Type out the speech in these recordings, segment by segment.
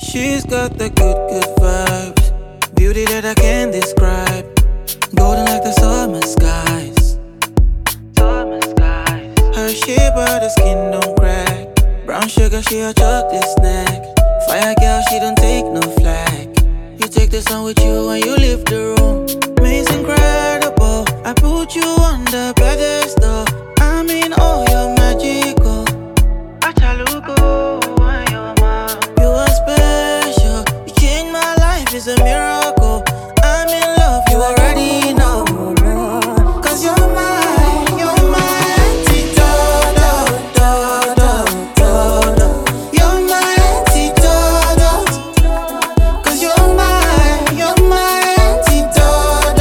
She's got the good vibes, beauty that I can't describe. Golden like the summer skies. Summer skies. Her shape, but the skin don't crack. Brown sugar, she a chocolate snack. Fire girl, she don't take no flag. You take the sun with you when you leave the room. It's incredible. I put you on the pedestal. I mean, oh, you're magical. Achaluko, you're mine. You are special. You changed my life, it's a miracle. I'm in love, you already know. Cause you're my antidote. You're my antidote. Cause you're my antidote.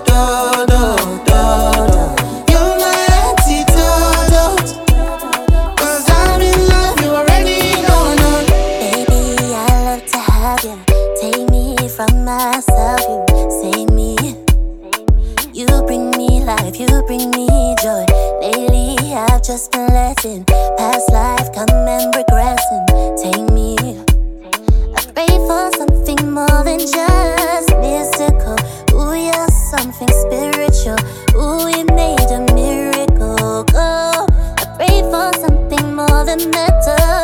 You're my antidote. Cause I'm in love, you already know. Baby, I love to have you. Take me from myself, you save me. You bring me life, you bring me joy. Lately, I've just been letting past life come and regressing. Take me. I pray for something more than just mystical. Ooh, you're something spiritual. Ooh, you made a miracle. Oh, I pray for something more than metal.